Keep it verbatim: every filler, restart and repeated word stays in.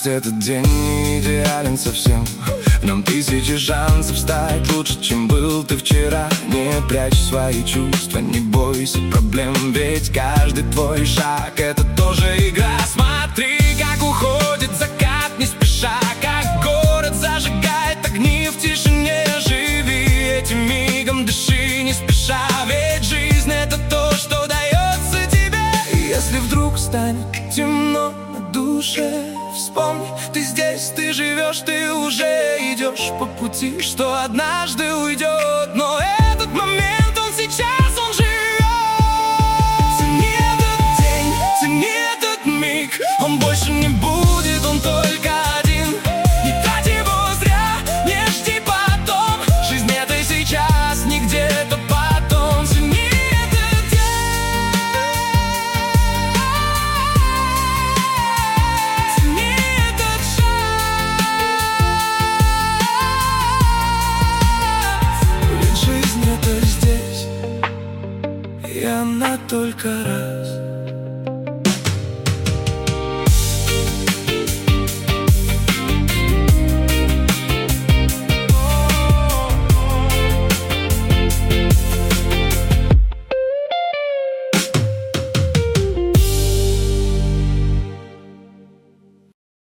Пусть этот день не идеален совсем, в нем тысячи шансов стать лучше, чем был ты вчера. Не прячь свои чувства, не бойся проблем, ведь каждый твой шаг — это тоже игра. Смотри, как уходит закат не спеша, как город зажигает огни в тишине. Живи этим мигом, дыши не спеша, ведь жизнь — это то, что дается тебе. И если вдруг станет темно на душе, вспомни, ты здесь, ты живешь, ты уже идешь по пути, что однажды уйдет. Но